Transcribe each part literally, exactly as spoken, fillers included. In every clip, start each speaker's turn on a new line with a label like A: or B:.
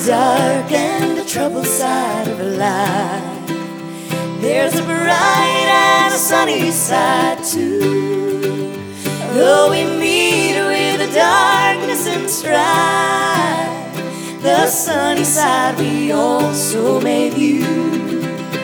A: dark and the troubled side of life, there's a bright and a sunny side too. Though we meet with the darkness and strife, the sunny side we also may view.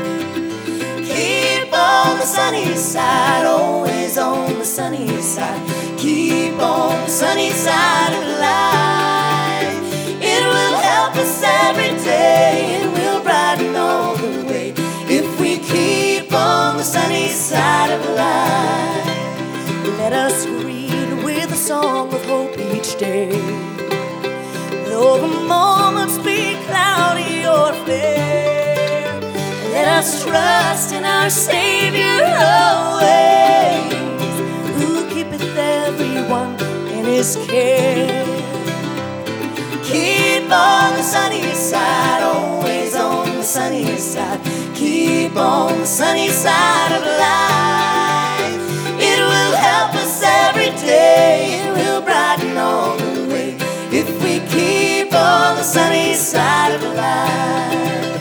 A: Keep on the sunny side, always on the sunny side. Keep on the sunny side of life. It will help us every day, it will brighten all the way if we keep on the sunny side of life. Let us greet with a song of hope each day, though the moments be cloudy or fair. Let us trust in our Savior always, who keepeth everyone in His care. Keep on the sunny side, always on the sunny side. Keep on the sunny side of life. It will help us every day, it will brighten all the way if we keep on the sunny side of life.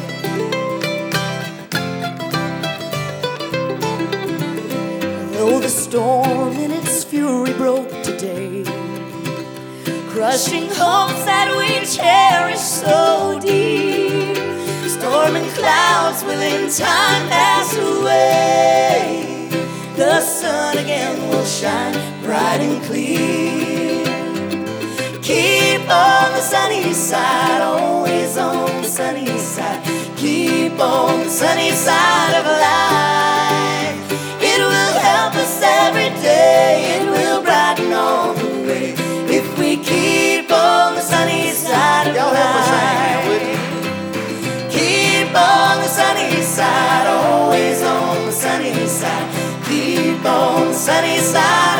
A: Though the storm in its fury broke today, crushing hopes that we cherish so dear, storm and clouds will in time pass away. The sun again will shine bright and clear. Keep on the sunny side, always on the sunny side. Keep on the sunny side of life. It will help us every day, it will brighten all the way if we keep on the sunny side of
B: Y'all help us sing now, would
A: life. Keep on the sunny side, always on the sunny side. Keep on the sunny side.